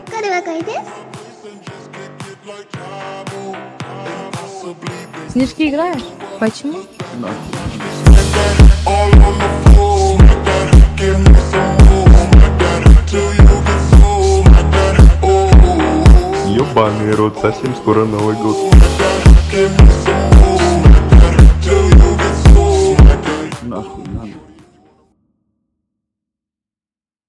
Каравакай дес? Снежки играешь? Почему? Ёбаный рот, совсем скоро Новый год.